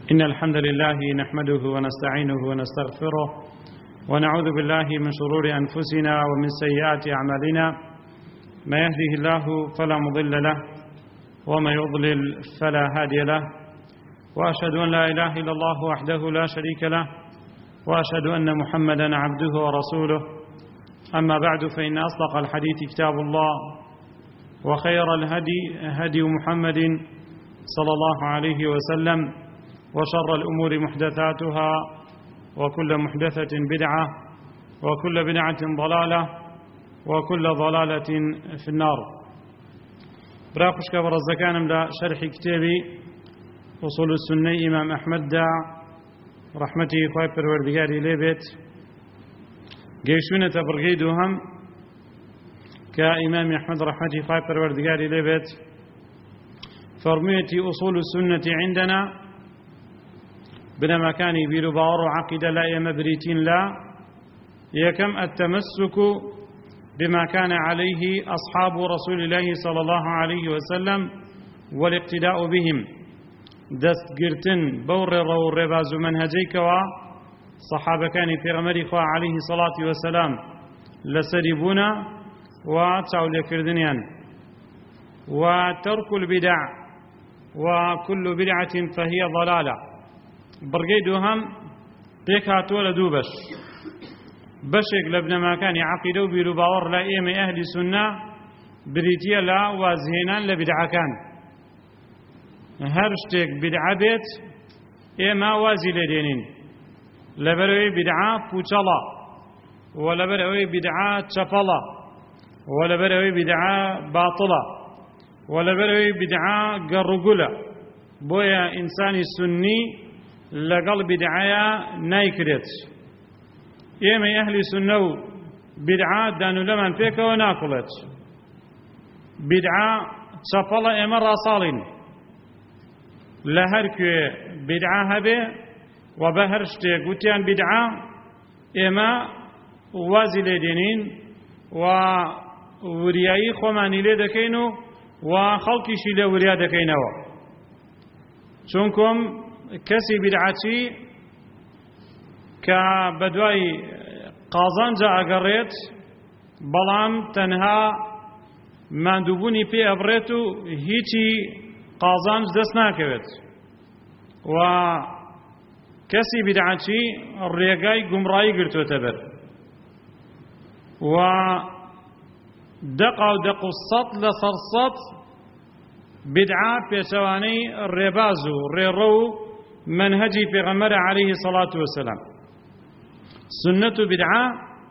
إن الحمد لله نحمده ونستعينه ونستغفره ونعوذ بالله من شرور أنفسنا ومن سيئات أعمالنا ما يهده الله فلا مضل له وما يضلل فلا هادي له وأشهد أن لا إله إلا الله وحده لا شريك له وأشهد أن محمدا عبده ورسوله أما بعد فإن أصدق الحديث كتاب الله وخير الهدي هدي محمد صلى الله عليه وسلم وشر الأمور محدثاتها وكل محدثة بدعة وكل بدعة ضلالة وكل ضلالة في النار. براقش كبر الزكان لا شرح كتابي أصول السنة إمام أحمد دا رحمته خواه پروردگاری لبت جيشونة برغيدو هم كإمام أحمد رحمته خواه پروردگاری لبت فرميتي أصول السنة عندنا بنما كان يبيلو باور وعقيدة لا يمبريتين لا يكم التمسك بما كان عليه أصحاب رسول الله صلى الله عليه وسلم والاقتداء بهم دست قرتن بور رو رباز منهجيك وصحابة كان في غمر خواه عليه الصلاة والسلام لسربونا وتعول كردنيان وترك البدع وكل بدعة فهي ضلالة برقيدو هم تيك هاتو لدوبش بشك لبنما كان عقيدو بيرو باور لا إيمي أهل سنة بريتيا لا وازهنان لبدعا كان هرشتك بدعا بيت إيما وازي لدينين لبروي بدعا فوچلا ولبروي بدعا چپلا ولبروي بدعا باطلا ولبروي بدعا قرقلا بويا إنساني سني لقل بدعايا نايكريت إيما أهل سنو بدعاء دانو لمن فيك وناكلت بدعاء شفلا إيما راسالين لهرك بدعاء هبه وبهرشتك وتيان بدعاء إيما وازي لدينين وورياي خماني لدكينو وخلقشي لوريا دكينو چونكم كسي بدعتي كبدواي قازانجا أقريت بلام تنها مندوبوني في أبريتو هيتي قازانج دسناكوت وكسي بدعتي الريقاي قمراي قرتو تبر ودقوا دقوا السط لصرصط بدعة بيسواني الربازو ريرو منهجي في غمر عليه الصلاة والسلام سنة بدعة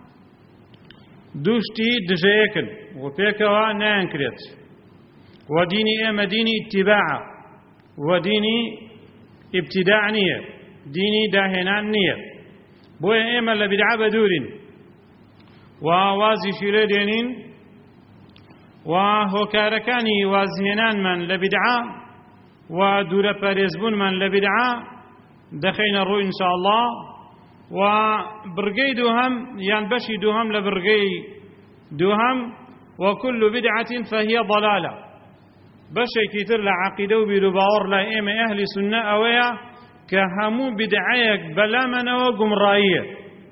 دوشتي دجيكن وفيكوا نانكريت وديني اما ديني اتباع وديني ابتداع نية ديني داهنان نية بويا اما لبدعة بدورين ووازي شيريدينين وهوكاركاني وازهنان من لبدعة ودور باريزبون من لبدعة دخين الرو إن شاء الله وبرقي دوهم ينبشي دوهم لبرقي دوهم وكل بدعة فهي ضلالة بشي كتر لعقيدة وبيرباور لائمة أهل سنة أويا كهمو بدعيك بلا من وقمرائية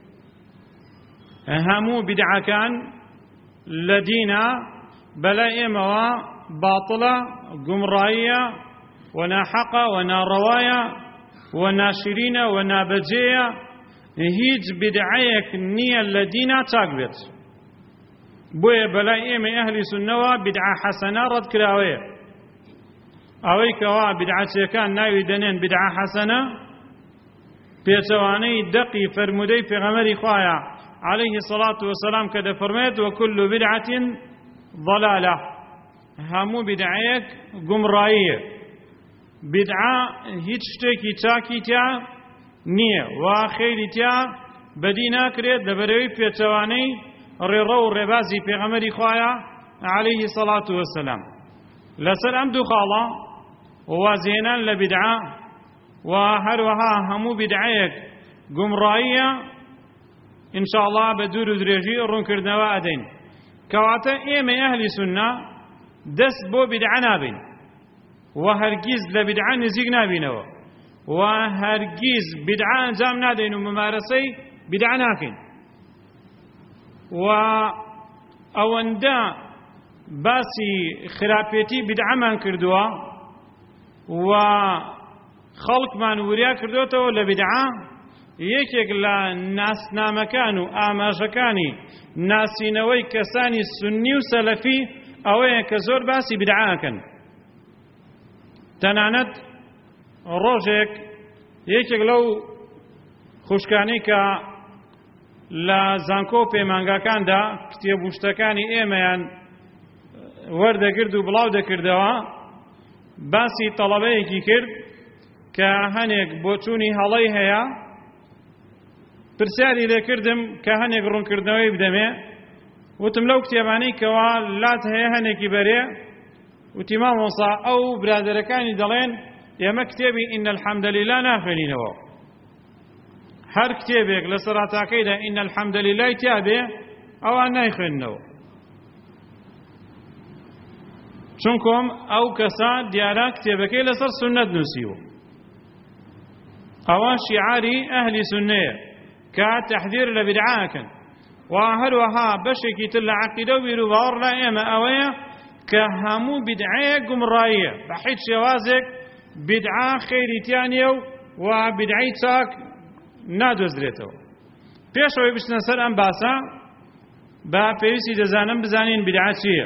همو بدعة كان لدينا بلا إما باطلة قمرائية وناحقة ونارواية وناشرين ونابجية هيج بدعيك نية الذين تاقبت بويا بلا إما أهل سنة بدعة حسنة رد كراوية أويك بدعة كان ناوي دنين بدعة حسنة بيتواني دقي فرمودي في غمر خوايا عليه الصلاة والسلام كده فرميت وكل بدعة ضلالة همو بدعيك قمرائية بدعة هيج شتيكي تاكي تا نية وخيري تا بدينا كريت دبروي في تواني ريرو ربازي في غمر خوايا عليه الصلاة والسلام لسر أمدو خالا ووازينا لبدعة وهروها همو بدعيك قمرائية إن شاء الله بدور دريجي رون كردنوا أدين كواتا إيمي أهل سنة دست بو بدعة نابين وهرگيز لبدعة نزيق نابينوا و هەرگیز بیدعە ئەنجام نادەین و ممارەسەی بیدعە ناکەین. و ئەوەندە باسی خراپێتی بیدعەمان کردووە و خەڵکمان وریا کردوێتەوە لە بیدعە. یەکێک لە ناسنامەکان و ئاماژەکانی ناسینەوەی کەسانی سونی و سەلەفی ئەوەیە کە زۆر باسی بیدعەکەن. تەنانەت ڕۆژێک یەکێک لەو خوشکانەی کە لە زانکۆ و پەیمانگاکاندا کتێبوشتەکانی ئێمەیان وەردەگرت و بڵاو دەکردەوە، باسی تەڵەبەیەکی کرد کە هەنێک بۆچوونی هەڵەی هەیە. پرسیاری لێکردم کە هەنێک ڕوونکردنەوەی بدەمێ، وتم لەو کتێبانەی کەوا لات هەیە هەنێکی بەرێ، وتی مامۆسا ئەو برادەرەکانی دەڵێن ئێمە کتێبی ئین الحەمدەلیلا ناخوێنینەوە. هەر کتێبێک لە سەراتاکەیدا ئین الحەمدەلیلای تیابێ ئەوان نایخوێننەوە، چونکۆم ئەو کەسە دیارە کتێبەکەی لەسەر سوننەت نووسیوە. ئەوە شیعاری ئەهلی سوننەیە کە تەحذیر لە بیدعەکەن. و هەروەها بەشێکی تر لە عەقیدە و بیرروباوەڕ لە ئێمە ئەوەیە کە هەموو بیدعەیە گومڕاییە، بە هیچ شێوازێک بیدعە خەیریتیان نییە و بیدعەی چاک نادۆزرێتەوە. پێشەوەی بچنە سەر ئەم باسە بە پێویستی دەزانم بزانین بیدعە چییە.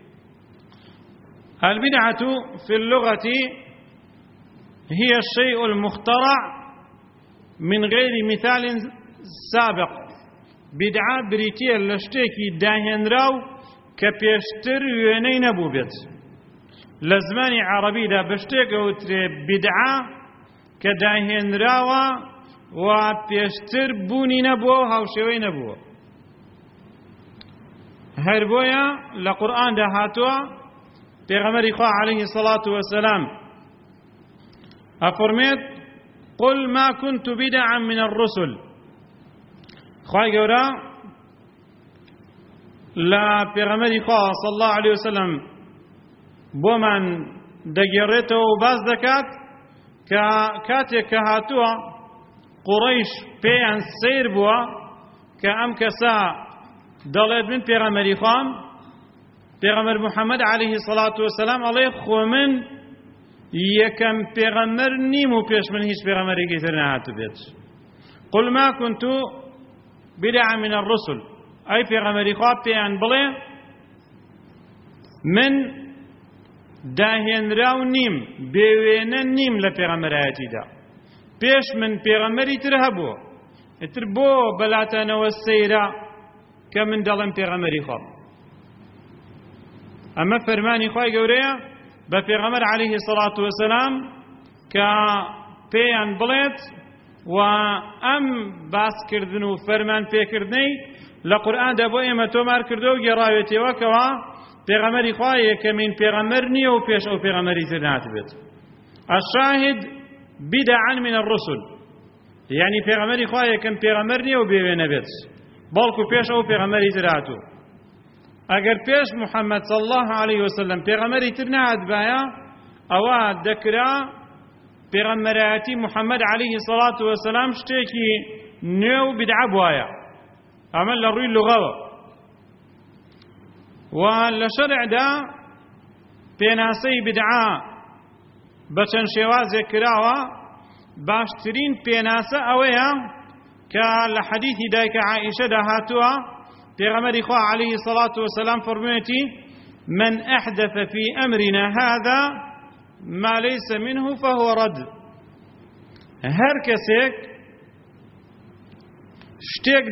البدعة في اللغة هي الشيء المخترع من غير مثال سابق. بدعة بريتية لشتيكي داهنراو كبيشتر وينين أبو بيت لزماني عربي دا بشتيك وتري بدعة كداهنراوا وبيشتر بوني نبوه هاوشوي نبوه. هربويا لقرآن دا هاتوا پیغمبری خواه علیه الصلاة والسلام افرمید قل ما كنت بدعا من الرسل. خواه گورا لا پیغمبری خواه صلی الله علیه وسلم بو من دگیرته و باز دکات که کاتی که هاتوا قریش پیان سیر بوا که ام کسا دلید من پیغمبری خواه پیغمبر محمد علیه الصلاة والسلام علیه خو من یکم پیغمبر نیمو پیش من هیچ پیغمبری که تر نهاتو بیت. قل ما كنت بدعا من الرسل ای پیغمبری خواب پیان بڵێ من داهێن راو نیم بێوێنە نیم لە پێغەمبەرایەتیدا، پێش من پێغەمبەری تر هەبووە، ئیتر بۆ بەلاتانەوە سەیرە کە من دەڵێم پێغەمبەری خواب. ئەمە فەرمانی خوای گەورەیە بە پێغەمبەر عەلەیهی سەڵاتو وەسەلام کە پێیان بڵێت و ئەم باسکردن و فەرمان پێکردنەی لە قورئاندا بۆ ئێمە تۆمار کردووە و گێڕاوێتەوە کەوا پێغەمبەری خوا یەکەمین پێغەمبەر نییە و پێش ئەو پێغەمبەری تر ناتبێت. الشاهد بدعا من الرسل، یعنی پێغەمبەری خوا یەکەم پێغەمبەر نییە و بێوێنە بێت، بەڵکو پێش ئەو پێغەمبەری تر هاتوو. ئەگەر پێش محەممەد صلی الله علیه وسلم پێغەمبەری تر نهاتبایە ئەوە دەکرا پێغەمبەرایەتی محەممەد عەلەیهی سەڵات وەسەلام شتێکی نوێ و بیدعە بوایە. ئەمە لە ڕووی لوغەوە. و لە شەرعدا پێناسەی بیدعە بە چەند شێوازێک کراوە. باشترین پێناسە ئەوەیە کە لە حەدیثی دایکە عائیشەدا هاتووە، پێغەمبەری خوا عەلەیهی سەڵات وەسەلام فەرموویەتی من أحدث في أمرنا هذا ما ليس منه فهو رد. هەر کەسێک شتێک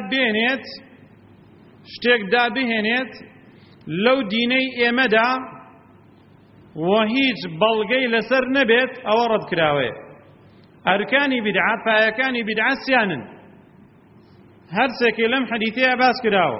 دابهێنێت لەو دینەی ئێمەدا و هیچ بەڵگەی لەسەر نەبێت ئەوە ڕەت کراوەیە. ئەرکانی بیدعە، پایەکانی بیدعە سیانن، هەر سێکێ لەم حەدیثەیە باس کراوە.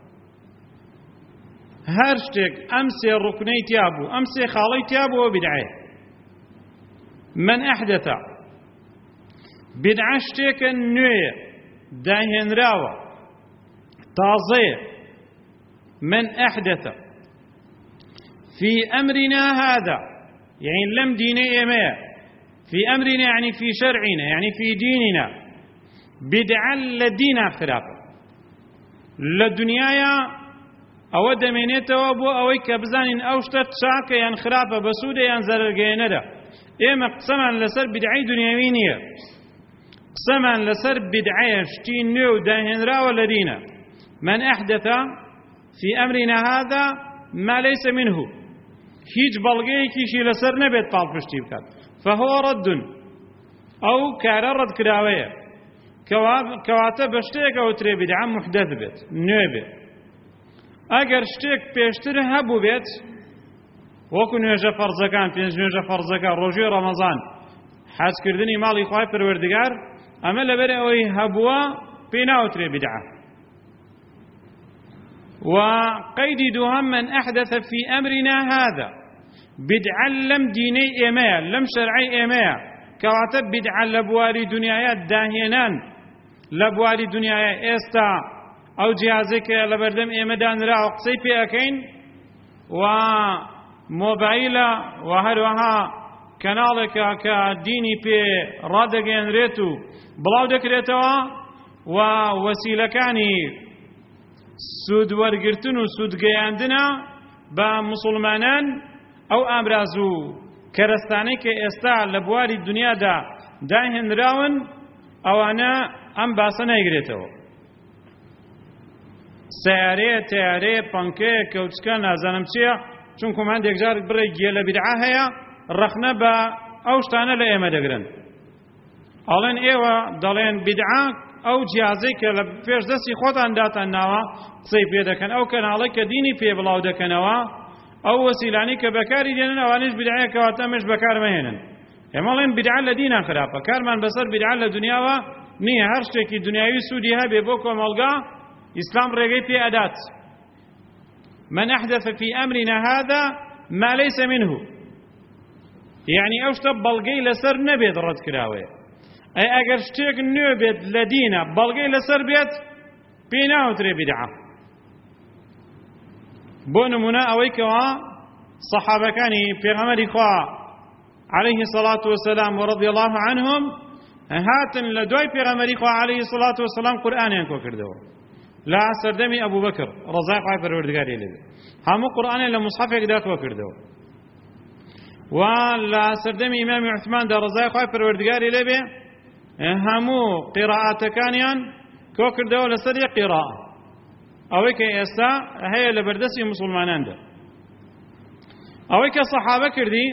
هەر شتێک ئەم سێ ڕوکنەی تیا بوو، ئەم سێ خاڵەی تیا بووە بیدعەیە. من أحدث بیدعە شتێکە نوێیە، داهێنراوە، تازەیە. من أحدث في أمرنا هذا، يعني لم ديني إيمية في أمرنا يعني في شرعنا يعني في ديننا بدعة لدينا خرافة للدنيا أو دمينيته أبو أوي كبزان أوشتت شاكا ين خرافة بسودة ين زرقينة إما قسما لسر بدعي دنيوينية قسما لسر بدعي شتين نيو داهن راو لدينا من أحدث في أمرنا هذا ما ليس منه هيج بلغيكي شي لسر نبيت طالبشتي بكات فهو رد أو كاررد كراوية كواتا بشتيك أو تري بدعا محدث بيت نوبي أجر شتيك بيشتر هبو بيت وكو نوجه فرزكان بينج نوجه فرزكان روجي رمضان حاس كردني مالي خواهي پروردگار أما لبري أوي هبوا بيناو تري بدعا وقيد دوهم من أحدث في أمرنا هذا بدعا لم ديني إيماء لم شرعي إيماء كواتب بدعا لبواري دنيايات داهينان لبواري دنيايات إستا أو جهازك لبردم إيمدان را وقصي في أكين وموبايلا وهروها كنالك كديني في رادقين ريتو بلاو دكريتوا ووسيلكاني سود ورگرتن و سود گیاندنا با مسلمانان او امرازو کرستانی که استا لبواری دنیا دا داهن راون او انا ام باسا نگریتو سیاره تیاره پانکه کوچکا نازانم چیه چونکو من دیگجار بری گیل بدعا هیا رخنه با اوشتانه لئیمه دگرن الان ایوه دالین بدعا او جیازی که لپیش دستی خودان داتن نوا قصی پی دکن او کنالی که دینی پی بلاو دکنوا او وسیلانی که بکاری دینن اوانیش بدعای که واتمش بکار مهینن اما لین بدعا لدینا خرابه کارمان بسر بدعا لدنیا و نیه هر شتێکی دنیاوی سودی هبه بو کۆمەڵگا اسلام ڕێگەی پێ ئەدات من أحدث في أمرنا هذا ما ليس منه يعني أوشتا بلغي لسر نبيد رد كراوي أي أجر شتيك نبيد لدينا بلغي لسر بيت بينا وتري بدعة بون منا أويكوا صحابة كاني في غمر إخوة عليه الصلاة والسلام ورضي الله عنهم هاتن لدوي في غمر إخوة عليه الصلاة والسلام قرآن ينكو كردو لا سردمي أبو بكر رضاق عفر وردقاري لذي همو قرآن لمصحفك دات وكردو ولا سردمي إمام عثمان دا رضاق عفر وردقاري لذي همو قراءات كانيان كو كردو لسري قراءة أويك إستا هي لبردسي مسلمانان دا أويك صحابة كردي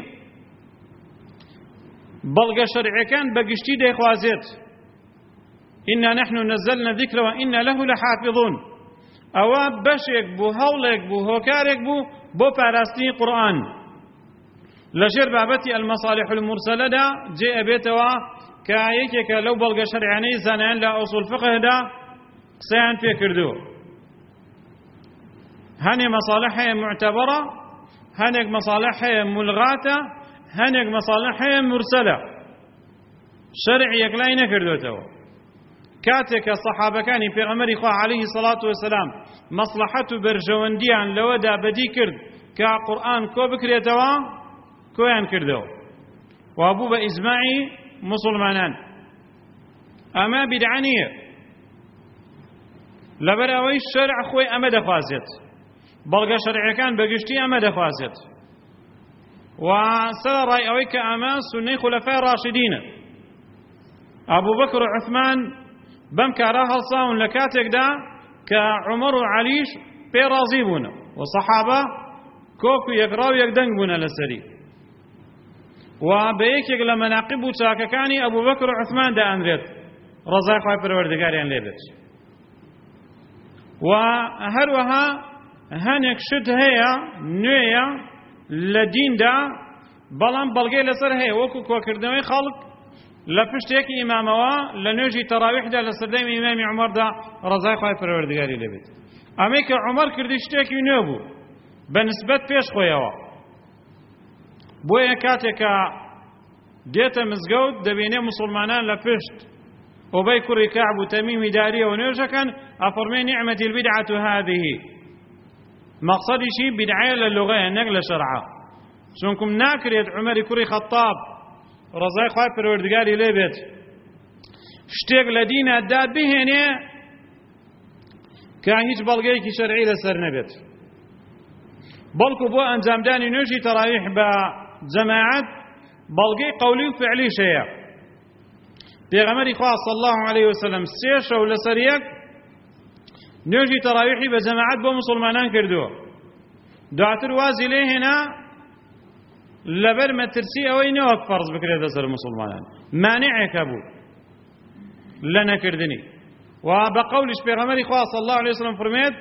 بلغ شرعي كان بقشتي دا إخوازيت إنا نحن نزلنا الذكر وإنا له لحافظون أو بشيك بو هولك بو هوكارك بو باراستي قرآن لجر بابتي المصالح المرسلة دا جاء بيتوا كايكك لو بلغ شرعاني زنان لا أصول فقه دا قسيان في كردو هني مصالح معتبرة هنك مصالح ملغاة هنك مصالح مرسلة شرع يكلاين كردوتو كاتك الصحابة كان في غمر إخوة عليه الصلاة والسلام مصلحة برجوانديان لودا بدي كرد كقرآن كو بكريتوا كويان كردو وابو بإجماعي مسلمانان أما بدعانية لبراوي الشرع خوي أما دخوازت بلغ شرع كان بقشتي أما دخوازت وسر رأي أويك أما سني خلفاء راشدين أبو بكر وعثمان بم كارها الصاون لكاتك دا كعمر وعليش بيرازيبون وصحابة كوكو يقراو يقدنقبون للسري وبيكيك لما ناقبوا تاككاني أبو بكر وعثمان دا أنذرت رزاق وعفر وردقاريان ليبت وهروها هنك شد هي نوية لدين دا بلان بلغي لسر هي وكو كوكردوي خلق لپشتێک ئیمامەوە لە نوێژی تەراویحدا لە سەردەمی ئیمامی عومەردا ڕەزای خوای پەروەردگاری لێبێت ئەمەی کە عومەر کردی شتێکی نوێ بوو بەنسبەت پێش خۆیەوە بۆیە کاتێک کە دێتە مزگەوت دەبینێ موسڵمانان لە پشت ئۆبەی کوڕی کەعب و تەمیمی داریەوە نوێژەکەن ئەفەرمێ نیعمەتی البدعة هذه مەقسەدیشی بدعەیە لە لوغەیە نەک لە شەرعە چونکم ناکرێت عومەری کوڕی خەتاب ڕزای خوای پەروەردگاری لێ بێت شتێک لە دینە دابهێنێ کە هیچ بەڵگەیەکی شەرعی لەسەر نەبێت بەڵکو بۆ ئەنجامدانی نوێژی تەراویح بە جەماعەت بەڵگەی قەولی و فعلیش هەیە پێغەمبەری خوا صلی الله علیه وسلم سێ شەو لەسەر یەک نوێژی تەراویحی بە جەماعەت بۆ موسڵمانان کردووە دواتر وازی لێ هێنا لەبەر مەترسی ئەوەی نەوەک فەرز بکرێتە سەر موسڵمانان مانعێکە بوو لە نەکردنی و بە قەولیش پێغەمبەری خوا صلی الله علیه وسلم فەرمێت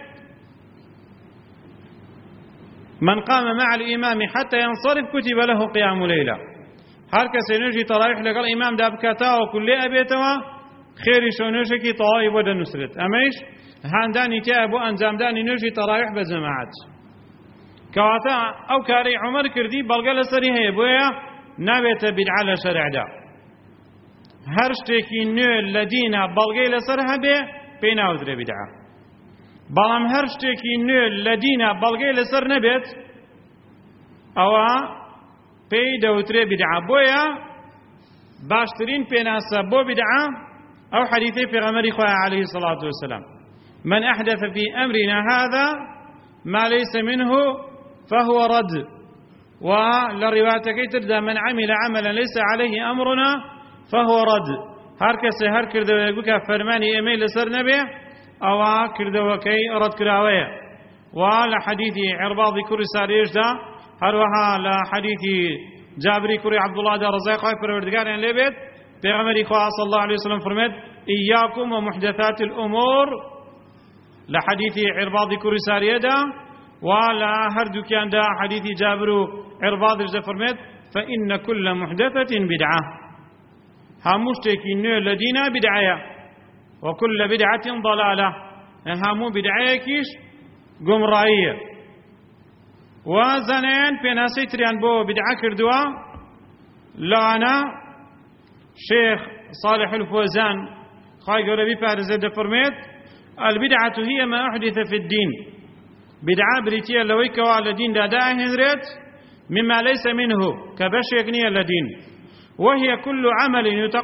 من قام مع الإمام حتى ينصرف كتب له قيام ليلة هر کەسێ نوێژی تەراویح لەگەڵ ئیمامدا بکاتەوە کولێ ئەبێتەوە خێری شۆ نوێژێکی تەواوی بۆ دەنووسرێت ئەمەیش هاندانی تایە بۆ ئەنجامدانی نوێژی تەراویح بە جەماعەت کەواتە ئەو کارەی عومەر کردی بەڵگە لەسەری هەیە بۆیە نابێتە بیدعە لە شەرعدا هەر شتێکی نوێ لە دینە بەڵگەی لەسەر هەبێ پێی ناوترێ بیدعە بەڵام هەر شتێکی نوێ لە دینە بەڵگەی لەسەر نەبێت ئەوە پێی دەوترێ بیدعە بۆیە باشترین پێناسە بۆ بیدعە ئەو حەدیثەی پێغەمبەری خوا عەلەیهی سەڵاتو وەسەلام من أحدث في أمرنا هذا ما ليس منه فهو رد ولروايتك تبدا من عمل عملا ليس عليه أمرنا فهو رد هر کەسێ هەر کردەوەیەک بکە فەرمانی ئێمەی لەسەر نەبێ ئەوە کردەوەکەی ڕەت کراوەیە و لە حەدیثی عێرباضی کوڕی ساریەشدا هەروەها لە حەدیثی جابری کوڕی عەبدوڵڵادا ڕزای خوای پەروەردگاریان لێ بێت پێغەمبەری خوا صلی الله علیه وسلم فەرمێت ئیاکم ومحدثات الأمور لە حەدیثی عێرباضی کوڕی ساریەدا و لە هەردووکیاندا حەدیثی جابر و عێرباضیش دەفەرمێت فإن كل محدثة بدعة هەموو شتێکی نوێ لە دینە بدعەیە وكل بدعة ضلالة هەموو بدعەیەکیش گومڕاییە و زانایان پێناسەی تریان بۆ بدعە کردووە لەوانە شێخ صالح الفوزان خوای گەورە بیپارێزێت دەفەرمێت البدعة هي ما أحدث في الدين بدعة بريتية لوي كوا لدين دادا هنريت مما ليس منه كبشيك نية لدين وهي كل عمل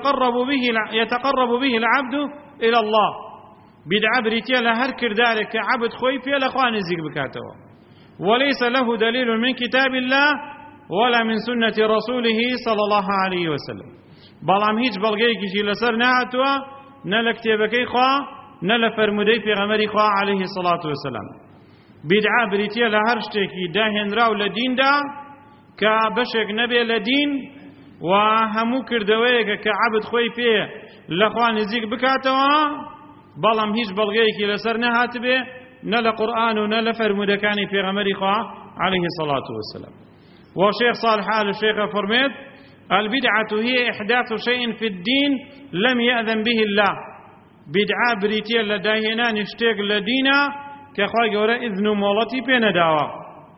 يتقرب به العبد إلى الله بدعة بريتية لهر كردارك عبد خوي في الأخوان الزيق بكاته وليس له دليل من كتاب الله ولا من سنة رسوله صلى الله عليه وسلم بلام هيج بلغيكي شي لسر نهاتوا نلا كتابكي خوا نلا فرمودي في غمري خوا عليه الصلاة والسلام بدعة بريتية لهر شتيكي داهن راو لدين دا كبشك نبي لدين وهمو كردويك كعبد خوي فيه لخوا نزيق بكاتوا بلام هيج بلغيكي لسر نهاتبه نلا قرآن ونلا فرمودكاني في غمري خوا عليه الصلاة والسلام وشيخ صالح آل الشيخ فرميت البدعة هي إحداث شيء في الدين لم يأذن به الله بدعة بريتية لداهنا نشتاق لدينا كخواي قورا إذن مولتي بين داوا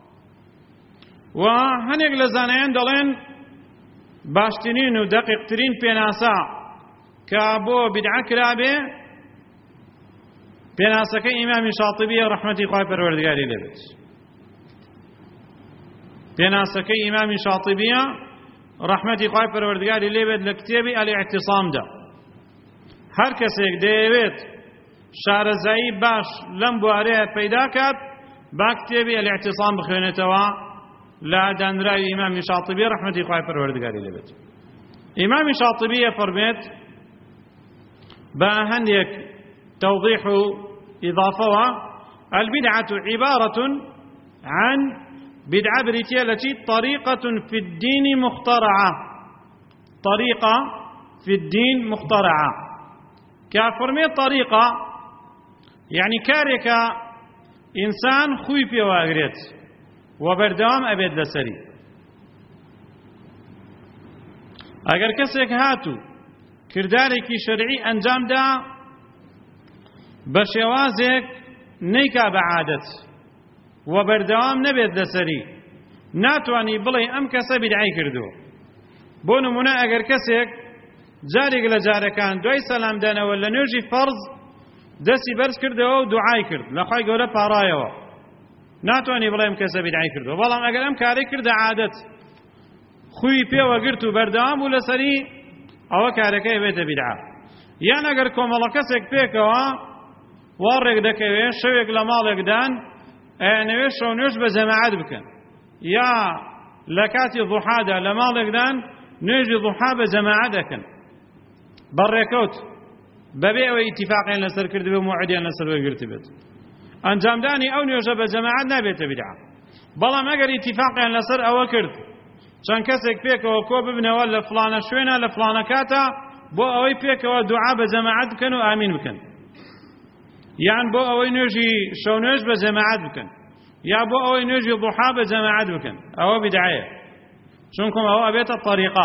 وهنيق لزانيان دلين باشتنين ودقيق ترين بيناسا كابو بدعة كرابي بيناسا كإمام شاطبية رحمة خواي پروردگاری لبت بيناسا كإمام شاطبية رحمة خواي پروردگاری لبت لكتابي الاعتصام دا هر کەسێک دەیەوێت شارەزایی باش لەم بوارەیە پەیدا کات با کتێبی الاعتصام بخوێنێتەوە لە دانراوی ئیمامی شاطبی ڕەحمەتی خوای پەروەردگاری لێبێت ئیمامی شاطبی فەرمێت بە هەندێک تەوضیح و ئیضافەوە البدعة عبارة عن بدعة بريتية التي طريقة في الدين مخترعة طريقة في الدين مخترعة كافرمي طريقة يعني كاريكا إنسان خوي في واغريت وبردوام أبيد لسري أجر كسيك هاتو كرداريكي شرعي أنجام دا بشوازك نيكا بعادت وبردوام نبيد لسري ناتواني بلي أم كسا بدعي كردو بونو منا أجر كسيك جارێک لە جارەکان دوای سەلامدانەوە لە نوێژی فەرز دەستی بەرز کردەوە و دوعای کرد لە خوای گەورە پاڕایەوە ناتوانێ بڵێم کەسە بیدعی کردەوە بەڵام ئەگەر ئەم کارەی کردە عادەت خوی پێوەگرت و بەردەوام بوو لەسەری ئەوە کارەکەی بێتە بیدعە. یان ئەگەر کۆمەڵە کەسێک پێکەوە وا ڕێک دەکەوێت شەوێک لە ماڵێکدان ئەیانەوێت شەو نوێژ بە جەماعەت بکەن، یا لە کاتی ضوحادا لە ماڵێکدان نوێژی ضوحا بە جەماعەت دەکەن بەڕێکەوت بەبێ ئەوەی ئیتیفاقیان لەسەر کردبێ و موعدیان لەسەر وەرگرت بێت. ئەنجامدانی ئەو نوێژە بە جەماعەت نابێتە بیدعە. بەڵام ئەگەر ئیتیفاقیان لەسەر ئەوە کرد چەند کەسێک پێکەوە کۆ ببنەوە لە فڵانە شوێنە لە فڵانە کاتە بۆ ئەوەی پێکەوە دوعا بە جەماعەت بکەن و ئامین بکەن، یان بۆ ئەوەی نوێژی شەو نوێژ بە جەماعەت بکەن، یا بۆ ئەوەی نوێژی ضوحا بە جەماعەت بکەن، ئەوە بیدعەیە، چونکە ئەوە ئەبێتە طەریقە.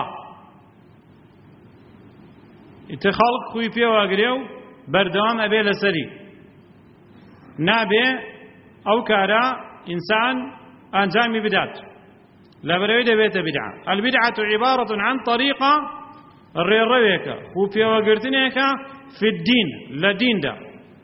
ئیتر خەڵک خوی پێوەگرێ و بەردەوام ئەبێ لەسەری، نابێ ئەو کارە ئینسان ئەنجامی بدات لەبەرەوەی دەبێتە بیدعە. البدعة عبارة عن طريقة ڕێڕەوێکە خوی پێوەگرتنێکە في الدين لە دیندا،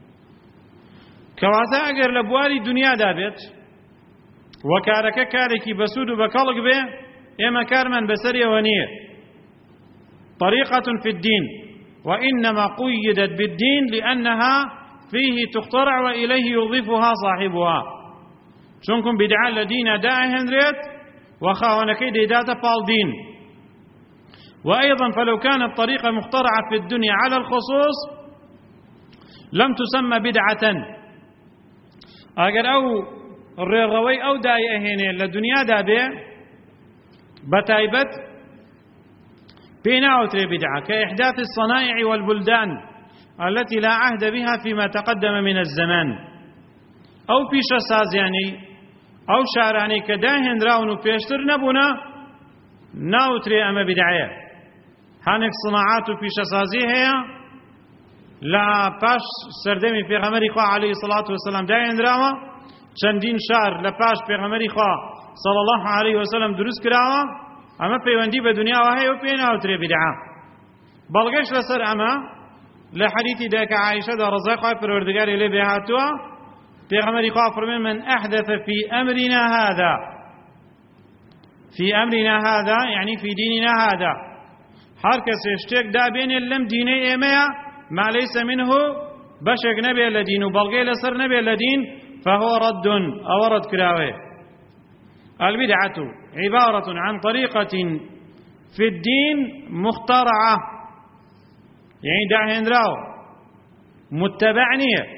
کەواتە ئەگەر لە بواری دنیادا بێت وە کارەکە کارێکی بەسوود و بەکەڵک بێ ئێمە کارمان بەسەریەوە نییە. طريقة في الدين وإنما قيدت بالدين لأنها فيه تخترع وإليه يضيفها صاحبها. چونكم بدعة لدين داهنريت وخاونكي ديدات فالدين. وأيضا فلو كانت طريقة مخترعة في الدنيا على الخصوص لم تسمى بدعة. أجر أو الرغوي أو داي أهيني للدنيا دابي بتايبت بينا وتري بدعة كإحداث الصنائع والبلدان التي لا عهد بها فيما تقدم من الزمان، أو بيش سازياني أو شارعني كداهن راونو بيشتر نبونا ناوتري أما بدعية. هانك صناعات بيش سازي هي لا باش سردمي في غمري خواه عليه الصلاة والسلام داهن راوا چندين شار لپاش في غمري خواه صلى الله عليه وسلم دروس كراوا اما پەیوەندی بە دنیا وهەیە و پێ ناوترێ بیدعە. بەڵگەش لەسەر ئەمە لە حەدیثی دایکە عایشەدا ڕەزای خوای پەروەردگاری لێ بێ هاتووە پێغەمبەری خوا فەرمێن من أحدث في أمرنا هذا، في أمرنا هذا يعني في ديننا هذا، هەر کەسێ شتێک دابێنێت لەم دینەی ئێمەیە ما ليس منه بەشێک نەبێ لە دین و بەڵگەی لەسەر نەبێ لە دین فهو رد، ئەوە ڕەت کراوێ. البدعة عبارة عن طريقة في الدين مخترعة، يعني داهن راو متبعنية.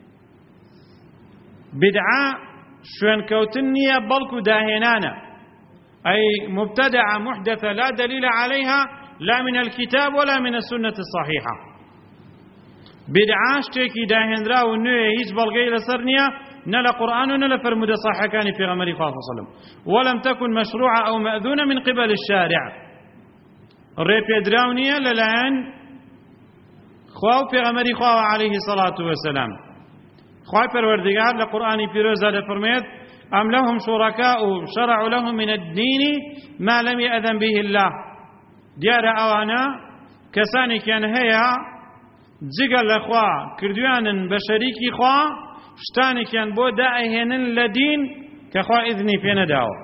بدعة شوين كوتنية بلكو داهنانا، أي مبتدعة محدثة لا دليل عليها لا من الكتاب ولا من السنة الصحيحة. بدعة شتيكي داهن راو نوية هيج بلغي لسرنية نلا قرآن ونلا فرمود صحكان في غمر صلى الله عليه وسلم، ولم تكن مشروعة أو مأذونة من قبل الشارع. ريب يدراونية للآن خواو في غمر خواو عليه الصلاة والسلام. خواو پروردگار لقرآن پیروزا لفرميت أم لهم شركاء شرعوا لهم من الدين ما لم يأذن به الله. ديار أوانا كساني كان هيا جگە لە خوا کردویانن بە شەریکی خوا شتانێکیان بۆ دائهێنن لە دین کە خوا ئیذنی پێ نەداوە،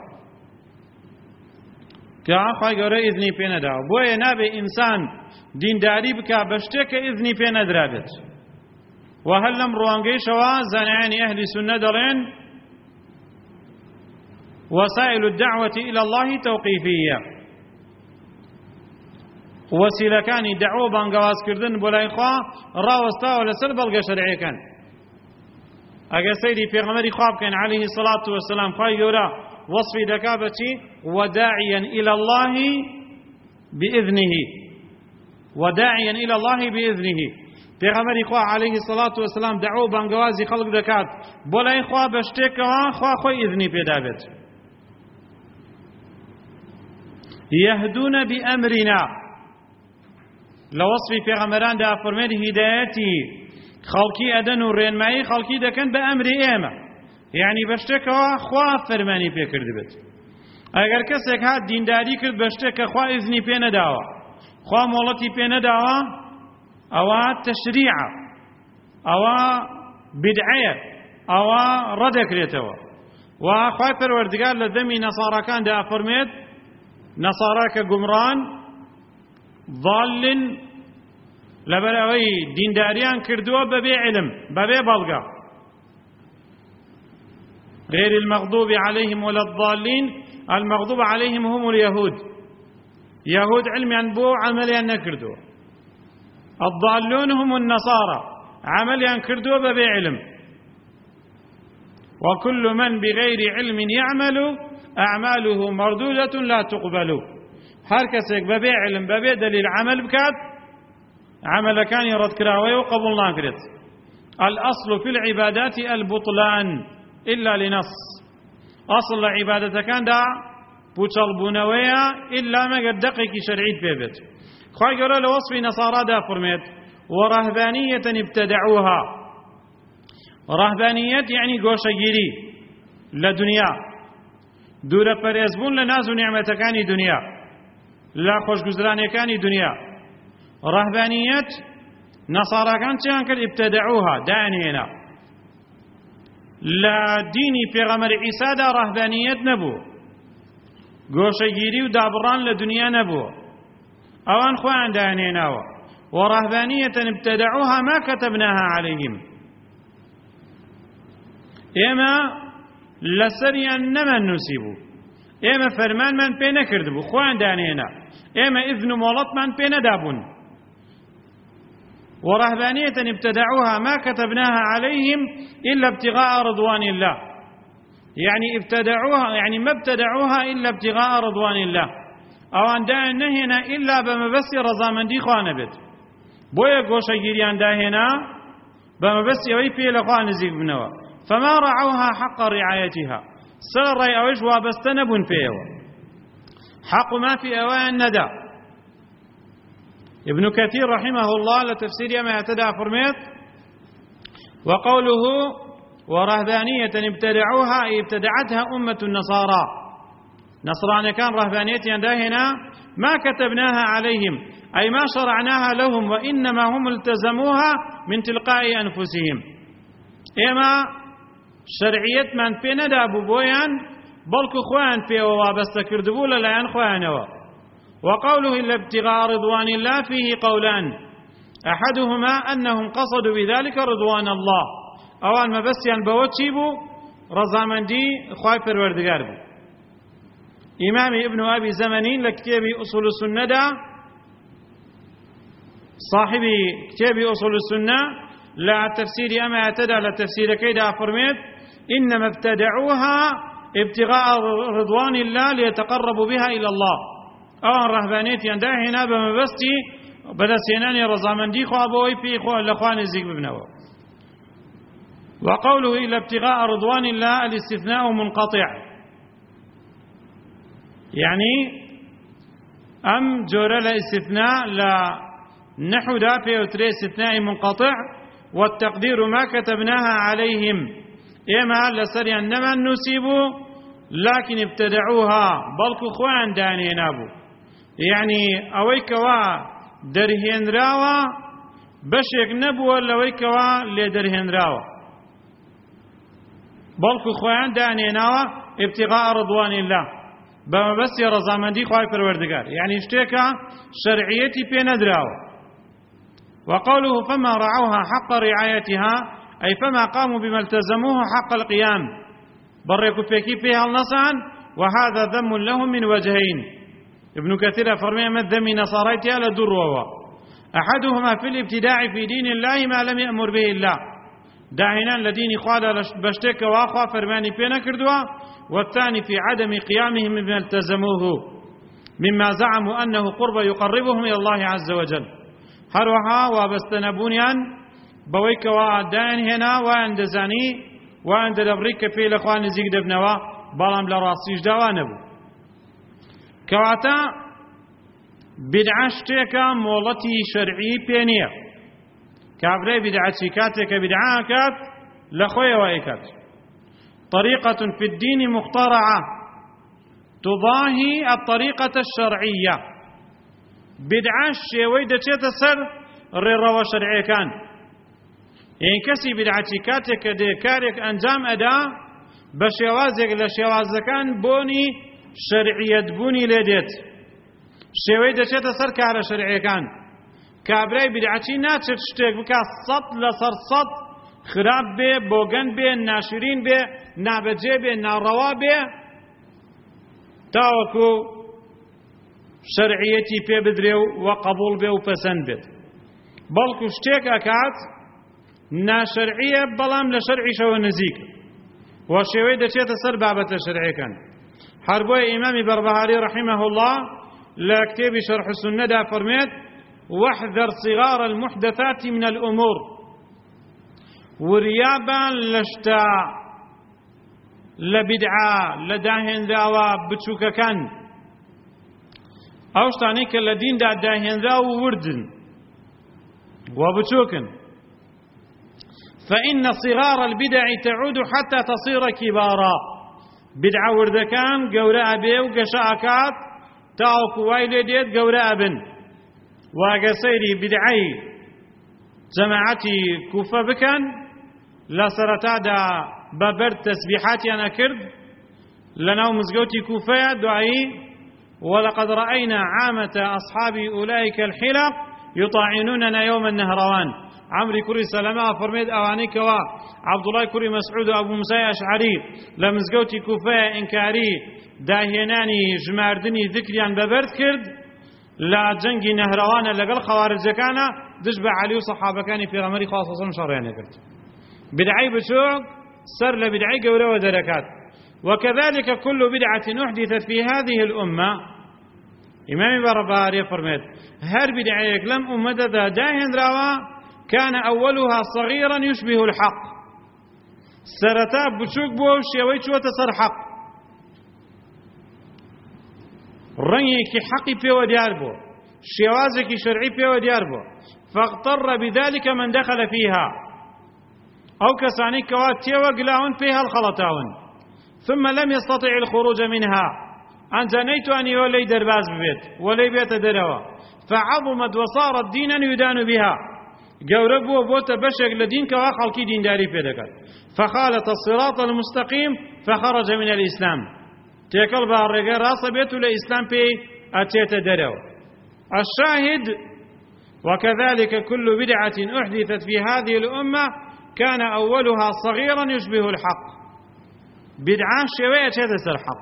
کە خوای گەورە ئیذنی پێ نەداوە. بۆیە نابێ ئینسان دینداری بکا بە شتێک کە ئیذنی پێ نەدرابێت. و هەر لەم ڕوانگەیشەوە زانایانی ئەهلی سونە دەڵێن وسائل الدعوة إلى الله توقيفية، وسیلەکانی دعوە بانگەوازکردن بۆ لای خوا ڕاوەستاوە لەسەر بەڵگە شەرعیەکان. ئەگەر سەیری پێغەمبەری خوا بکەین عەلەیهی سەڵات وەسەلام خوای گەورە وەصفی دەکا بەچی وداعيا إلى الله بإذنه، وداعيا إلى الله بإذنه. پێغەمبەری خوا عەلەیهی سەڵات وەسەلام دعوە بانگەوازی خەڵک دەکات بۆ لای خوا بە شتێکەوە خوا خۆی ئیذنی پێدا بێت. يهدون بأمرنا لوصفی پێغەمبەراندا فەرمێت هیدایەتی خەڵکی ئەدەن و ڕێنمایی خەڵکی دەکەن بە ئەمری ئێمە، یعنی بە شتێکەوە خوا فەرمانی پێکرد بێت. ئەگەر کەسێک هات دینداری کرد بە شتێک کە خوا ئیذنی پێ نەداوە، خوا مۆڵەتی پێ نەداوە، ئەوە تەشریعە، ئەوە بیدعەیە، ئەوە ڕەدەکرێتەوە. و خوای پەروەردگار لە دەمی نەساڕەکاندا فەرمێت نەساڕا کە گومڕان ضالن لەبەر ئەوەی دینداریان کردووە بەبێ علم بەبێ بەڵگە غير المغضوب عليهم ولا الضالين المغضوب عليهم هم اليهود يهود علميان بو عمليان نكردو الضالون هم النصارى عمليان كردو ببي علم وكل من بغير علم يعمل أعماله مردودة لا تقبل هر كسيك ببي علم ببي دليل عمل بكات عمل كان يرد كراوي وقبول ناكرت الأصل في العبادات البطلان إلا لنص أصل عبادة كان دا بوچەڵبوونەوەیە إلا مەگەر دەقێکی شەرعیت پێ بێت خوای گەورە لە وەصفی نەساڕادا فەرمێت وەڕەهبانیەتە ابتەدەعوها ڕەهبانیەت یعنی گۆشەگیری لە دنیا دوورە پەرێزبوون لە ناز و نیعمەتەکانی دنیا لە خۆشگوزرانیەکانی دنیا ڕەهبانیەت نەساڕاکان چیان کرد ابتەدەعوها دایانهێنا لە دینی پێغەمبەر عیسادا ڕەهبانیەت نەبوو گۆشەگیری و دابڕان لە دنیا نەبووە ئەوان خۆیان دایانهێناوە وەڕەهبانیەتە ابتەدەعوها ما كتبناها عليهم ئێمە لەسەریان نەمان نووسیبوو ئێمە فەرمانمان پێ نەکردبوو خۆیان دایانهێنا ئێمە ئیذن و مۆڵەتمان پێ نەدابوون ورهبانية ابتدعوها ما كتبناها عليهم إلا ابتغاء رضوان الله يعني ابتدعوها يعني ما ابتدعوها إلا ابتغاء رضوان الله أو أن دائن نهنا إلا بمبسي رضامندي خوان بيت بويا قوشا جيريان داهنا بمبسي ويفي لخوان زيق بنوا فما رعوها حق رعايتها سر رأي أوش وابستنب فيه حق ما في أوان ندى ابن كثير رحمه الله لتفسير ما اعتدى فرميت وقوله ورهبانية ابتدعوها أي ابتدعتها أمة النصارى نصراني كان رهبانية يندهنا ما كتبناها عليهم أي ما شرعناها لهم وإنما هم التزموها من تلقاء أنفسهم إما شرعية من في ندى بويان بلك خوان في وابستكردبول لأن خوانوا وقوله إلا ابتغاء رضوان الله فيه قولان أحدهما أنهم قصدوا بذلك رضوان الله أوان ما بس بوتشيبو رضامندي خواي پروردگار بو إمام ابن أبي زمنين لكتاب أصول السنة دا صاحب كتاب أصول السنة لا تفسير أما اعتدى لتفسير كيدا فرميت إنما ابتدعوها ابتغاء رضوان الله ليتقربوا بها إلى الله أوان رهبانيت يندهنا بمبستي بدا سيناني رضامندي خوابوي في لخوان الزيق ببنوا وقوله إلا ابتغاء رضوان الله الاستثناء منقطع يعني أم جورا الاستثناء لا نحو دافع وتري استثناء منقطع والتقدير ما كتبناها عليهم إما لسريا نما نسيبوا لكن ابتدعوها بلك خوان داني نابو يعني أويكوا درهين راوا بشيك نبوة لويكوا لدرهين راوا بلك خوان داني ناوا ابتغاء رضوان الله بما بس رضامندي خواهي پروردگار يعني اشتكى شرعيتي بين دراوا وقوله فما رعوها حق رعايتها أي فما قاموا بما التزموه حق القيام بريكو فيكي فيها النصعا وهذا ذم لهم من وجهين ابن كثير فرمي ما الذم نصاريتها لدروا أحدهما في الابتداع في دين الله ما لم يأمر به الله داهنا لدين خوالا بشتك واخوا فرماني بينا كردوا والثاني في عدم قيامهم بما التزموه مما زعموا أنه قرب يقربهم إلى الله عز وجل هروها وابستنبونيان بويك وعدان هنا وعند زاني وعند دبريك في الأخوان زيق دبنوا بلام لراسيش دوانبو كواتا بدعشتك مولتي شرعي بينية كابري بدعتي كاتك بدعاكات لخويا وايكات طريقة في الدين مخترعة تضاهي الطريقة الشرعية بدعاش ويدا تسر الروا شرعي كان يعني كسي بدعتي كاتك دي كارك أنجام أدا بشوازك لشواز كان بوني شەرعیەت بوونی لێ دێت شێوەی دەچێتە سەر کارە شەرعیەکان کابرای بیدعەتی ناچێت شتێک بکات 100% خراپ بێ بۆگەن بێ ناشرین بێ نابەجێ بێ ناڕەوا بێ تاوەکو شەرعیەتی پێ بدرێ و قبوڵ بێ و پەسەند بێت بەڵکو شتێک ئەکات ناشەرعیە بەڵام لە شەرعیشەوە نزیک و شێوەی دەچێتە سەر بابەتە شەرعیەکان هەر بۆیە ئیمامی بەربەهاری ڕەحیمەه الله لە کتێبی شەرح السونەدا فەرمێت واحذر صغار المحدثات من الأمور وريابان لشتا لبدعا لداهن ذاوا بچوكا كان اوشتاني كالدين دا داهن ذاو وردن وبچوكن فإن صغار البدع تعود حتى تصير كبارا بدعا وردكان قوراء بيو قشاكات تاوكو وايلي ديت قوراء بن واقسيري بدعي جماعتي كوفة بكن لا سرتادا ببرد تسبيحاتي أنا كرد لنا مزقوتي كوفة دعي ولقد رأينا عامة أصحاب أولئك الحلق يطاعنوننا يوم النهروان عمري كوري سلامة فرميد أوانيك عبد الله كوري مسعود أبو موسى أشعري لمزقوتي كوفة إنكاري داهيناني جماردني ذكريان ببرد كرد لا جنگی نهروانە لەگەڵ خەوارجەکانە دش بە عەلی و سەحابەکانی پێغەمبەری خوا صلی الله علیه و سلم شەڕیان کرد بدعی بچووک سەر لە بدعی گەورەوە دەرەکات وكذلك كل بدعة أحدثت في هذه الأمة إمام بەڕەبەهاری فەرمێت هەر بدعەیەک لەم ئومەتەدا داهێنراوە كان أولها صغيرا يشبه الحق سەرەتا بچووک بووە و شێوەی چووەتە سەر حەق ڕەنگێکی حەقی پێوە دیار بوو شێوازێکی شەرعی پێوە دیار بوو فاغتر بذلك من دخل فيها ئەو کەسانەی کەوا تێوە گلاون پێی هەڵخەڵەتاون ثم لم يستطع الخروج منها ئەنجا نەیتوانیەوە لێی دەرباز ببێت وەلێی بێتە دەرەوە فعظمت وصارت دينا يدان بها گەورە بووە بۆتە بەشێک لە دین کەوا خەڵکی دینداری پێ دەکات فخالط الصراط المستقيم فخرج من الإسلام تێکەڵ بە ڕێگەی ڕاستە بێت و لە ئیسلام پێی ئەچێتە دەرەوە الشاهد وكذلك كل بدعة أحدثت في هذه الأمة كان أولها صغيرا يشبه الحق بدعة شوية تسر حق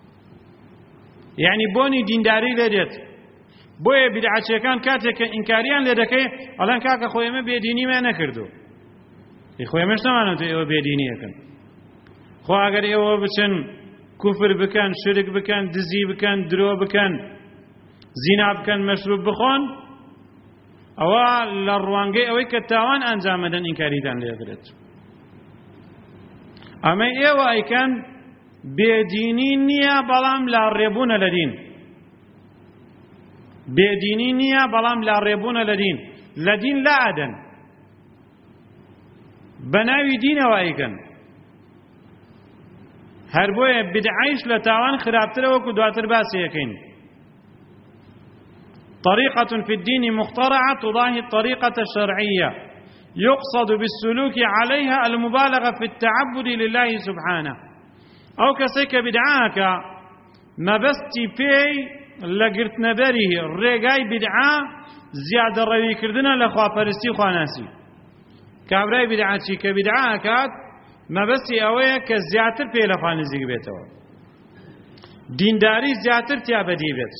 يعني بوني دينداري لديت بويا بدعة كان كاتك إنكاريان لدكي ألان كاكا خويا ما بيديني ما نكردو خويا مش نمانو تيو بيديني يكن خو اگر ايو بچن كفر بكن شرك بكن دزي بكن درو بكن زنا بكن مشروب بخون او لروانگي اوي كتاوان انجامدن انكاريدان ليدرت اما ايو اي كان بيديني نيا بلام لا ريبون لدين بيديني نيا بلام لا ريبون لدين لدين لا عدن بناوي دين وايكن هر بوية بدعيش لتاوان خرابتر وكو دواتر باسيكين طريقة في الدين مخترعة تضاهي الطريقة الشرعية يقصد بالسلوك عليها المبالغة في التعبد لله سبحانه أو كسيك بدعاك ما بستي بي لقرت نبره الرقاي بدعا زيادة روي كردنا لخوا فرسي خواناسي كابراي بدعاتي كبدعاكات ما بستي أويا كزياتر بي لخوا نزيق بيتوا دينداري زياتر تيابدي بيت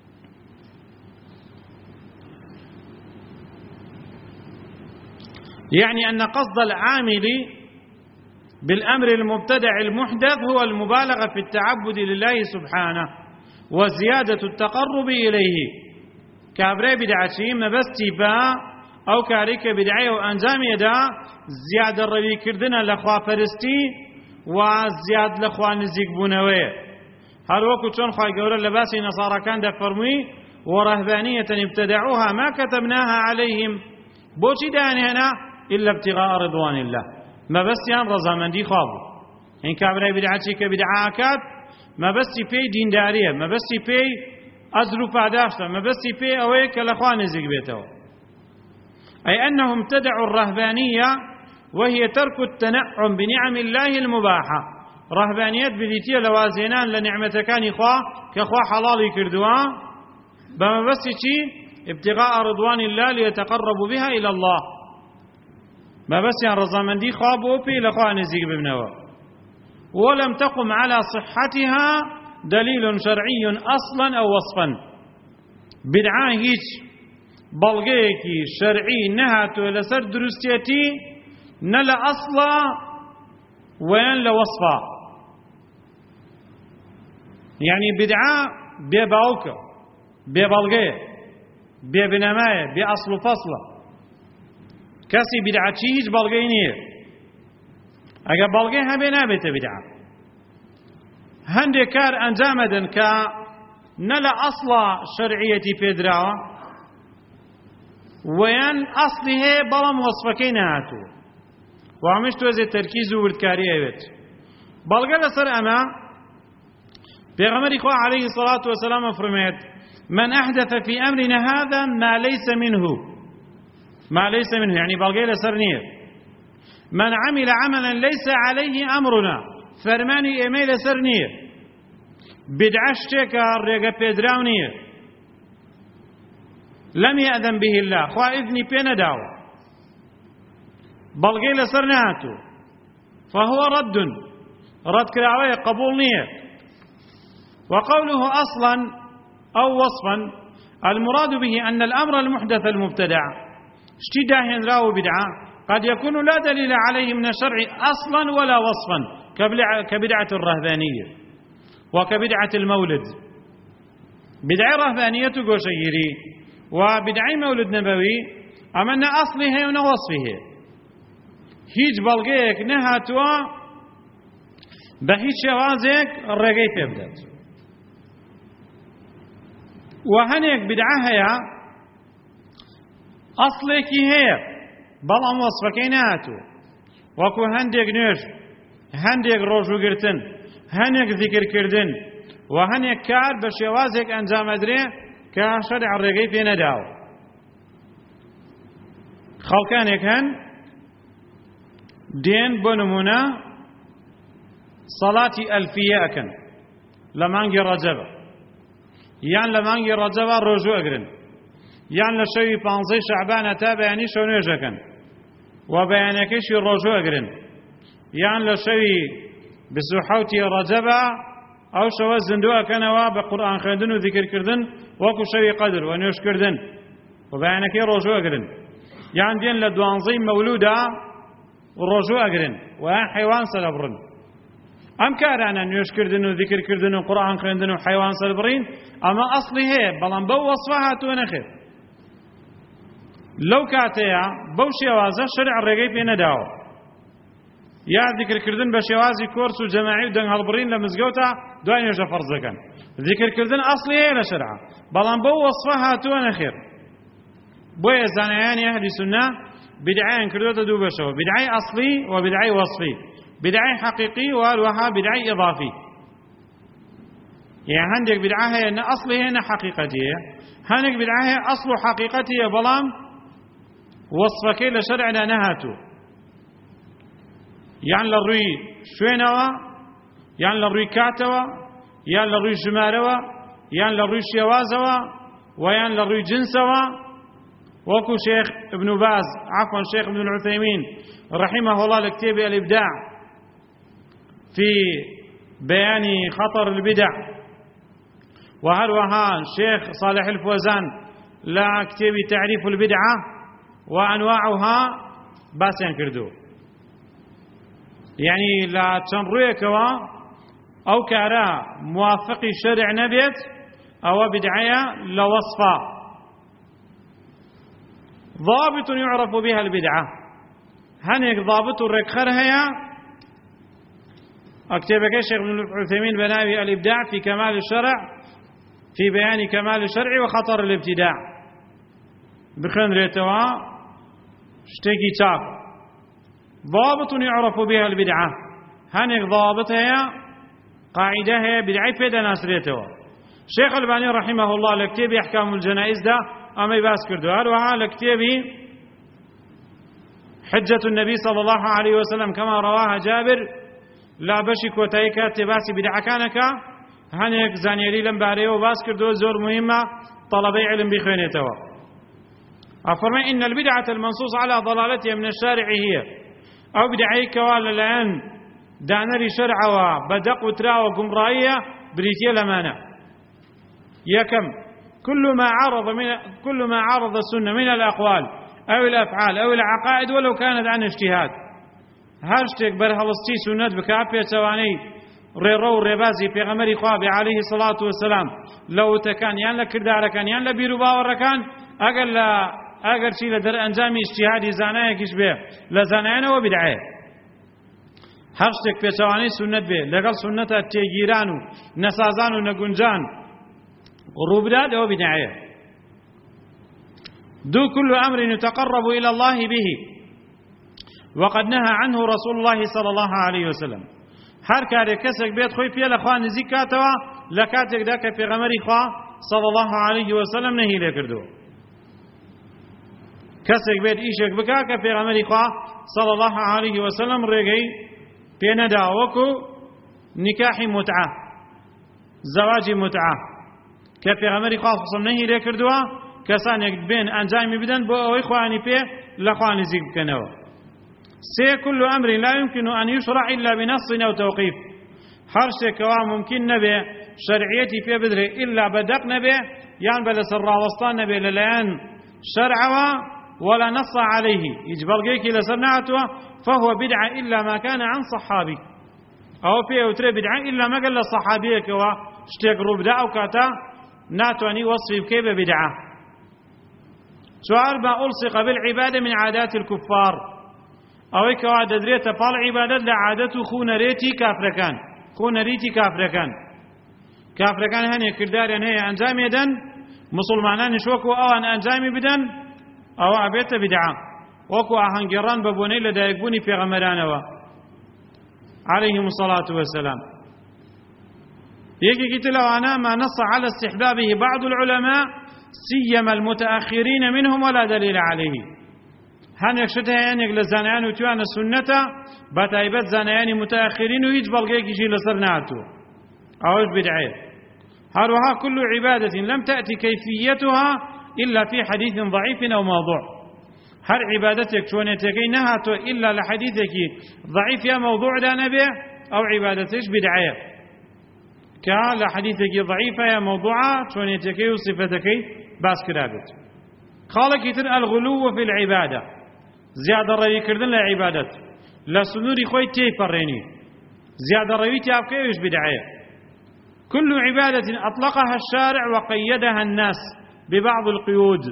يعني أن قصد العامل بالأمر المبتدع المحدث هو المبالغة في التعبد لله سبحانه وزيادة التقرب إليه كابري بدعتي ما بستي با أو كاريك بدعي وأنجام يدا زيادة الروي كردنا لخوا فرستي وزياد لخوا نزيق بونوي هل وكو چون خواهي قولا لباسي نصارى كان دا فرمي ورهبانية ابتدعوها ما كتبناها عليهم بوشي داني هنا إلا ابتغاء رضوان الله ما بس يان رضامندي خوابو إن كابري بدعتي كبدعاكات ما بس في دين دارية ما بس في أزرو فاداشتا ما بس في أويك الأخوان زيق بيته أي أنهم ابتدعوا الرهبانية وهي ترك التنعم بنعم الله المباحة ڕەهبانیەت بریتیە لە وازێنان لە نیعمەتەکانی خوا کە خوا حەڵاڵی کردووە بەمەبەستی چی؟ ابتغاء رضوان الله ليتقربوا بها إلى الله مەبەستیان ڕەزامەندی خوا بۆ پێی لە خوا نزیک ببنەوە ولم تقم على صحتها دليل شرعي أصلا أو وصفا بدعا هیچ بەڵگەیەکی شەرعی نەهاتووە لەسەر دروستێتی نە لە ئەسڵا ویان لە وەصفا یعنی بدعا بێ باوکە بێ بەڵگەیە بێ بنەمایە بێ ئەسڵ و فەسڵە کەسی بدعاچی هیچ بەڵگەی نییە ئەگە بەڵگەی هەبێ نابێتە بدعا هەندێک کار ئەنجامەدەن کە نە لە ئەسڵا شەرعیەتی پێدراوە ویان ئەسڵی هەیە بەڵام وەصفەکەی نەهاتووە و ئەمەش تۆزێ تەرکیز و وردکاری ئەوێت بەڵگە لەسەر ئەمە پێغەمبەری خوا عەلەیهی سەڵات وەسەلام فەرموویەت من أحدث في أمرنا هذا ما ليس منه يعني بەڵگەی لەسەر نییە من عمل عملا ليس عليه أمرنا فەرمانی ئێمەی لەسەر نییە بدعە شتێکە ڕێگە پێدراو نییە لم يأذن به الله خوا ئیذنی پێ نەداوە بەڵگەی لەسەر نهاتوو فهو رد کراوەیە قبول نییە وقوله أصلا أو وصفا المراد به أن الأمر المحدث المبتدع شتي داهن راو بدعة قد يكون لا دليل عليه من الشرع أصلا ولا وصفا كبدعة الرهبانية وكبدعة المولد بدعة رهبانية قوشيري وبدعة مولد نبوي أما أن أصله ونوصفه هیچ بەڵگەیەک نەهاتووە بە هیچ شێوازێک ڕێگەی پێ بدات و هەنێک بدعە هەیە ئەسڵێکی هەیە بەڵام وەصفەکەی نەهاتووە وەکو هەندێک نوێژ هەندێک ڕۆژوگرتن هەندێک ذیکرکردن و هەندێک کار بە شێوازێک ئەنجامەدرێ کە شەرع ڕێگەی پێ نەداوە خەڵکانێک هەن دێن بۆ نمونە سەڵاتی ئەلفیە ئەکەن لە مانگی ڕەجەبە یان لە مانگی ڕەجەبە ڕۆژوو ئەگرن یان لە شەوی 15 شەعبانە تا بەیانی شەو نوێژەکەن و بەیانەکەیشی ڕۆژوو ئەگرن یان لە شەوی 27 ڕەجەبە ئەو شەوە زیندوو ئەکەنەوە بە قورئان خوێندن و ذیکرکردن وەکو شەوی قەدر و نوێژکردن و بەیانەکەی ڕۆژوو ئەگرن یان دێن لە 12 مەولوودا ڕۆژوو ئەگرن و یان حەیوان سەرەبڕن ئەم کارانە نوێژکردن و ذیکرکردن و قورئان خوێندن و حەیوان سەربڕین ئەمە ئەسڵی هەیە بەڵام بەو وەصفە هاتووە نەخێر لەو کاتەیە بەو شێوازە شەرع ڕێگەی پێ نەداوە یا ذیکرکردن بە شێوازی کۆرس و جەماعی و دەنگ هەڵبڕین لە مزگەوتە دوای نوێژە فەرزەکەن ذیکرکردن ئەسڵی هەیە لە شەرعە بەڵام بەو وەصفە هاتووە نەخێر بۆیە زانایانی ئەهلی سونە بدعیان کردوتە دوو بەشەوە بدعی ئەسڵی و بدعی وەصفی بدعی حەقیقی و هەروەها بدعی ئیضافی یعنی هەندێک بدعە هەیە نە ئەسڵی هەیە نە حەقیقەتی هەیە هەندێک بدعە هەیە ئەسڵ و حەقیقەتی هەیە بەڵام وەصفەکەی لە شەرعدا نەهاتوو یان لە ڕووی شوێنەوە یان لە ڕووی کاتەوە یان لە ڕووی ژمارەوە یان لە ڕووی شێوازەوە و یان لە ڕووی جنسەوە وكو شيخ ابن باز عفوا شيخ ابن العثيمين رحمه الله لكتاب الإبداع في بيان خطر البدع وهروها شيخ صالح الفوزان لا كتاب تعريف البدعة وأنواعها باسيان كردو يعني لا تنرويكوا أو كارا موافق شرع نبيت أو بدعية لوصفا ضابط يعرف بها البدعة هنيك ضابط الركخر هيا أكتبك الشيخ ابن العثيمين بناوي الإبداع في كمال الشرع في بيان كمال الشرع وخطر الابتداع بخن ريتوا شتيكي تاف ضابط يعرف بها البدعة هنيك ضابط هيا قاعدة هي بدعي في ناس ريتوا الشيخ الباني رحمه الله لكتب أحكام الجنائز ده أما يباس كردو هذا لكتابي حجة النبي صلى الله عليه وسلم كما رواها جابر لا بەشی کۆتایی کات تێباسی بیدعەکانەکە هەنێک زانیاری لەم بارەیەوە باس کردو زۆر مهمە طلبەی علم بخوێنێتەوە. أفرمي إن البدعة المنصوص على ضلالتها من الشارع هي أو بدعي كوال لأن دانري شرعوا بدق وترا وقمرائية بريتيا لمانا يكم كل ما عارض السنة من الأقوال أو الأفعال أو العقائد ولو كانت عن اجتهاد هاشتك برهلستي سنة بكابية سواني ريرو ريبازي في غمري خوابي عليه الصلاة والسلام لو تكان يان لكردار كان يان لبيرو باور كان أقل شيء لدر أنجامي اجتهادي زانايا كيش به لزانايا وبدعيه هاشتك في سواني سنة به لقل سنة التيجيران نسازان ونقنجان روبداد أو بدعيه دو كل أمر يتقرب إلى الله به وقد نهى عنه رسول الله صلى الله عليه وسلم هر کاری کسک بیت خوی پیل خوا نزیک کاتوا لکاتک دا که پیغمبری خوا صلی الله علیه و سلم نهی لکردو کسک بیت ایشک بکا که پیغمبری خوا صلی الله علیه و سلم ریگی پینا وکو نکاح متعه زواج متعه که پیغمبری خوا صلی نهی لکردو کسانی بین انجامی بدن بو اوی خوانی پی لخوا نزیک بکنو كل أمر لا يمكن أن يشرع إلا بنص أو توقيف هرشك ممكن نبي شرعيتي في بدره إلا بدق نبي يعني بلا سر وسطان نبي للآن شرعوا ولا نص عليه يجبر جيك لسرناته فهو بدعة إلا ما كان عن صحابي أو في أوتري بدعة إلا ما قال الصحابية كوا اشتيق ربدا أو كاتا ناتواني وصف كيف بدعة سؤال ما ألصق بالعبادة من عادات الكفار أوي كوا ددريت فال عبادة لعادة خونريتي كافركان خونريتي كافركان هني كردار هني أنجام يدن مسلمانان شوكو أو أن أنجام بدن أو أبيت بدعة وكو أهنجران ببوني لدايقوني في غمرانوا عليهم الصلاة والسلام يجي قتلوا أنا ما نص على استحبابه بعض العلماء سيما المتأخرين منهم ولا دليل عليه هەنێک شت هەیە لە زانایان وتوانە سنەتە بە تایبەت زانایانی متأخرین و هیچ بەڵگەیەکیشی لەسەر نهاتووە ئەوەش بدعەیە هەروەها كل عبادة لم تأتي كيفيتها إلا في حديث ضعيف أو موضوع هر عبادتك چۆنێتەکەی نەهاتوە إلا لە حەدیثێکی ضعیف یا موضوع دا نەبێ ئەو عبادەتش بدعەیە کە لە حەدیثێکی ضعیفە یا موضوعە چۆنێتەکەی و صفەتەکەی باس کرابێت خاڵێکی تر الغلو في العبادة زیادە ڕەویکردن لە عیبادەت لە سنووری خۆی تێیپەڕێنی زیادە ڕەوی تیابکەویش بدعەیە كل عبادة أطلقها الشارع وقيدها الناس ببعض القيود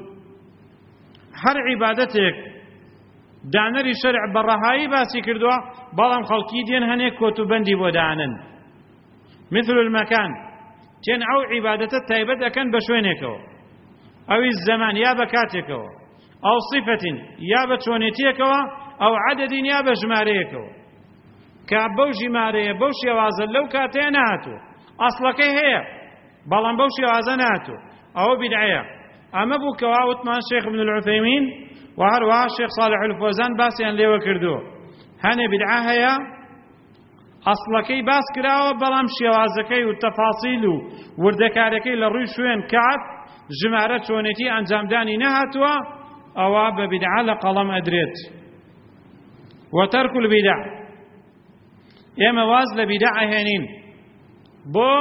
هر عبادتك دانري شرع برهاي باسي كردوا بلام خلقي دين هنيك كتبندي بودانن مثل المكان تين أو عبادة تايبت أكن بشوينكو أو الزمان يا بكاتكو أو صفة يا بتشونيتيكو أو عدد يا بجماريكو كابو جماري بوشي وازن لو كاتيناتو أصلك هي بلان بوشي وازناتو أو بدعية أما بو كواوت مع الشيخ ابن العثيمين وهروها الشيخ صالح الفوزان باسيان ليو كردو هني بدعة هي أصلكي باس كراوة بلام شوازكي والتفاصيل وردكاركي لروي شوين كعب جمارة شونيتي أنجام داني نهاتوا أو بدعة لقلم أدريت وترك البدع يا مواز لبدع هنين بو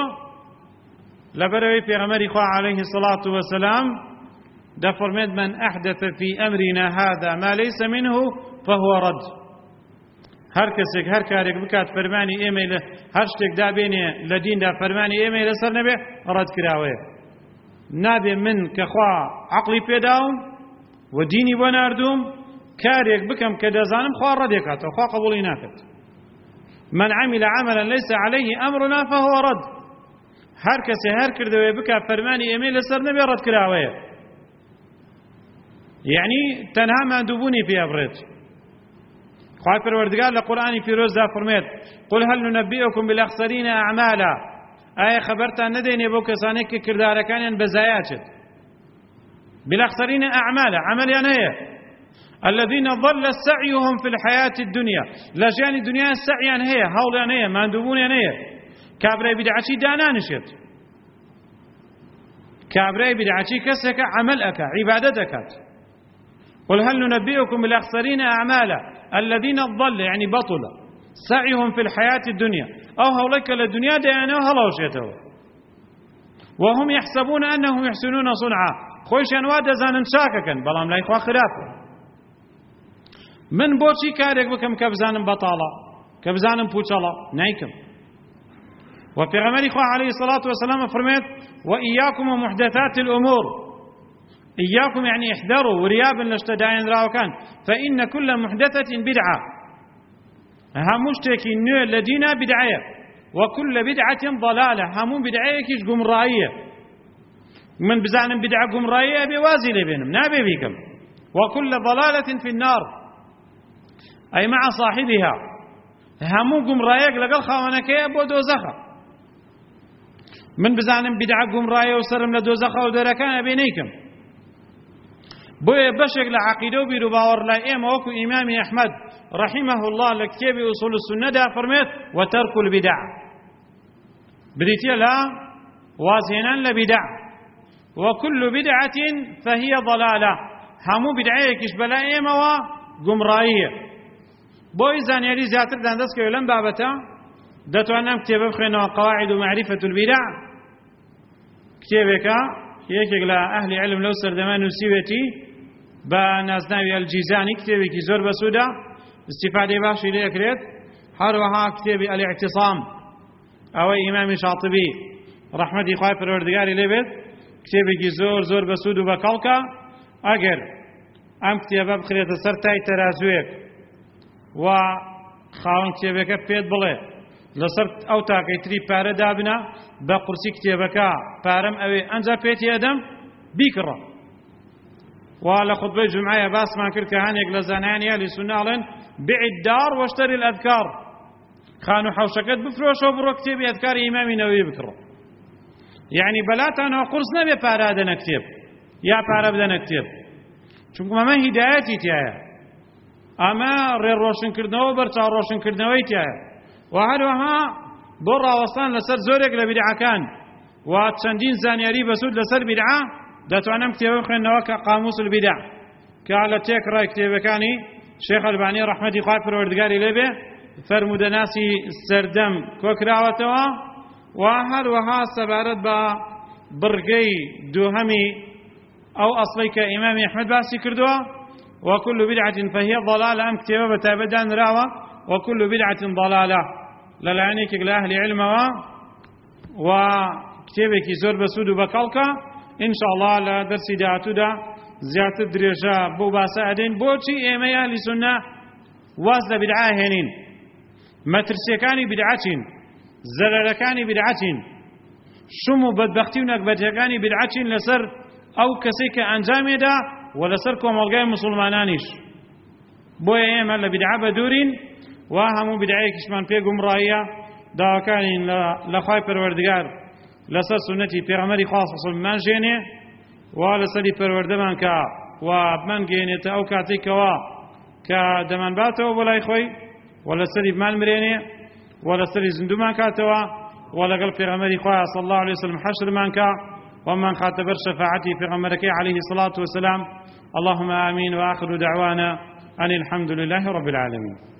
لبروي في غمر إخوة عليه الصلاة والسلام ده فرميد من أحدث في أمرنا هذا ما ليس منه فهو رد هر کسێک هەر کارێک بکات فەرمانی ئێمە هەر شتێک دابێنێ لە دیندا فەرمانی ئێمە لەسەر نەبێ ڕەت کراوەیە نابێ من کە خوا عەقڵی پێداوم و دینی بۆ ناردووم کارێک بکەم کە دەزانم خوا ڕەدێکاتەوە خوا قبوڵی ناکات من عمل عملا ليس عليه أمرنا فهو رد هر کەسێ هەر کردەوەی بکات فەرمانی ئێمە لەسەر نەبێ ڕەت کراوەیە یعنی تەنها ماندووبوونی پێ بڕێت خواهي پروردگار لقرآن في روز فرميت قل هل ننبئكم بالأخسرين أعمالا آية خبرتان نديني بو كسانيك كرداركان بزاياتت بالأخسرين أعمالا عمل يعني الذين ضل سعيهم في الحياة الدنيا لجان الدنيا سعيان هي هوليان هي ماندوبونيان هي كابري بدعتي دانانشت كابري بدعتي كسك عملك عبادتك قل هل ننبئكم بالأخسرين أعمالا الذين ضل يعني بطل سعيهم في الحياة الدنيا أو هولك للدنيا ديانا هلوشيته وهم يحسبون أنهم يحسنون صنعا خوشان وادا زانن شاككا بلام لا إخوة خلافه من بوشي كاريك بكم كبزانم بطالة كبزانم بوشالة نايكم وفي غمر إخوة عليه الصلاة والسلام فرميت وإياكم ومحدثات الأمور إياكم يعني احذروا وريابا لاشتداين راوكان فإن كل محدثة بدعة همشتكي النوع لدينا بدعية وكل بدعة ضلالة همون بدعية كيش قمرائية من بزانم بدعة قمرائية بوازي لبينهم نابي بيكم وكل ضلالة في النار أي مع صاحبها همو قمرائيك لقل خاونكي أبو دوزخة من بزانم بدعة قمرائية وسرم لدوزخة ودركان أبينيكم بوي بشك لعقيدة وبيرو باور لا إيما وكو إمام أحمد رحمه الله لكتاب أصول السنة دا فرميت وترك البدع بديتي لا وازهنا لبدع وكل بدعة فهي ضلالة همو بدعيك إشبلا إيما وقمرائية بوي زانيالي زياتر داندس كيولن بابتا دتوانم كتاب بخينا قواعد معرفة البدع كتابك يكيك لا أهل علم لو سردمان وسيوتي بنازناوي الجيزاني كتابك زور بسودا استفادة باشي ليكريت هروها كتاب الاعتصام أو إمام شاطبي رحمة إخوة پروردگاری لبت كتابك زور بسود وبكالكا أجر أم كتابة بخيرت سر تاي ترازويك وخاون كتابك بيت بلي لصرت أو تاكي تري بارا دابنا بقرسي كتابك بارم أوي أنجا بيت يدم بيكرا وعلى خطبة جمعية باس ما كرت كهانيك لزانانيا لسنالن بيع الدار واشتري الأذكار خانو حوشكت بفروش وبرو كتاب أذكار إمام نووي بكرا يعني بلات أنا قرص نبي بارا دنا كتاب يا بارا بدنا كتاب چونكو ما هدايتي تيايا أما ري روشن كردنو برتا روشن كردنوي تيايا وهروها برا وصلنا لسر زورك لبدعكان وتشندين زانياري بسود لسر بدعة داتوانا كتاب بخينا قاموس البدع كعلى تكرا كتابكاني شيخ الباني رحمة الله پروردگاری لبه فرمود ناسي سردم كوكراوتوا وهروها سبارت با برقي دوهمي أو أصلي كإمام أحمد باسي كردوا وكل بدعة فهي ضلالة أم كتابة بتابدان راوة وكل بدعة ضلالة للعنيك لأهل علموا وكتابك زور بسود بكالكا إن شاء الله لدرسي دعاتو دا زيادة درجة بو باسعدين بوشي إيمي أهل سنة وازل بدعاه هنين مترسيكاني بدعاتين زلالكاني بدعاتين شمو بدبختي ونكبتكاني بدعاتين لسر أو كسيك أنجامي دا ولسر كومالغاي مسلمانانيش بويا إيما لبدعا بدورين وهمو بدعاي كشمان بيقوم رأيا دا كانين لخواي پروردگار لسر سنتي پیغمبري خاص مسلمان جيني ولسري پروردمان كا ومن جيني تأو كاتي كوا كدمان باتو بلاي خوي ولسري بمال مريني ولسري زندومان كاتوا ولقل پیغمبري خاص صلى الله عليه وسلم حشر من كا ومن خاتبر شفاعتي في غمرك عليه الصلاة والسلام اللهم آمين وآخر دعوانا أن الحمد لله رب العالمين.